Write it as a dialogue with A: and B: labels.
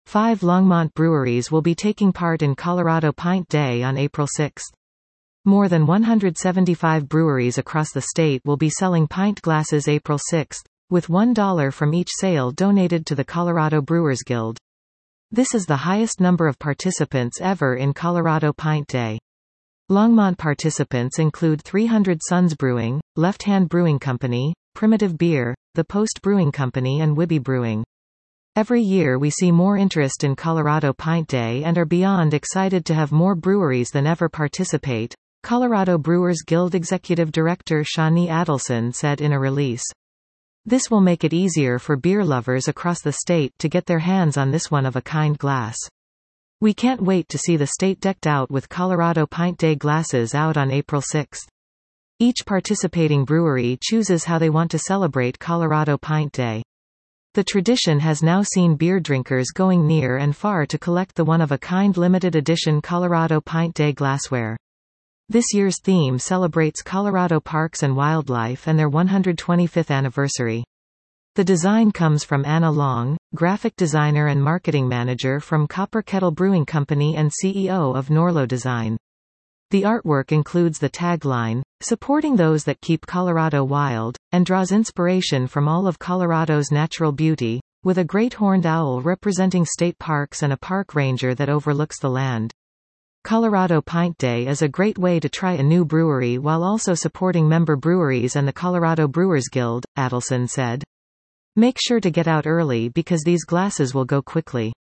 A: 5 Longmont breweries will be taking part in Colorado Pint Day on April 6. More than 175 breweries across the state will be selling pint glasses April 6, with $1 from each sale donated to the Colorado Brewers Guild. This is the highest number of participants ever in Colorado Pint Day. Longmont participants include 300 Suns Brewing, Left Hand Brewing Company, Primitive Beer, The Post Brewing Company and Wibby Brewing. Every year we see more interest in Colorado Pint Day and are beyond excited to have more breweries than ever participate, Colorado Brewers Guild Executive Director Shawnee Adelson said in a release. This will make it easier for beer lovers across the state to get their hands on this one-of-a-kind glass. We can't wait to see the state decked out with Colorado Pint Day glasses out on April 6. Each participating brewery chooses how they want to celebrate Colorado Pint Day. The tradition has now seen beer drinkers going near and far to collect the one-of-a-kind limited edition Colorado Pint Day glassware. This year's theme celebrates Colorado parks and wildlife and their 125th anniversary. The design comes from Anna Long, graphic designer and marketing manager from Copper Kettle Brewing Company and CEO of Norlo Design. The artwork includes the tagline, "Supporting those that keep Colorado wild," and draws inspiration from all of Colorado's natural beauty, with a great horned owl representing state parks and a park ranger that overlooks the land. Colorado Pint Day is a great way to try a new brewery while also supporting member breweries and the Colorado Brewers Guild, Adelson said. Make sure to get out early because these glasses will go quickly.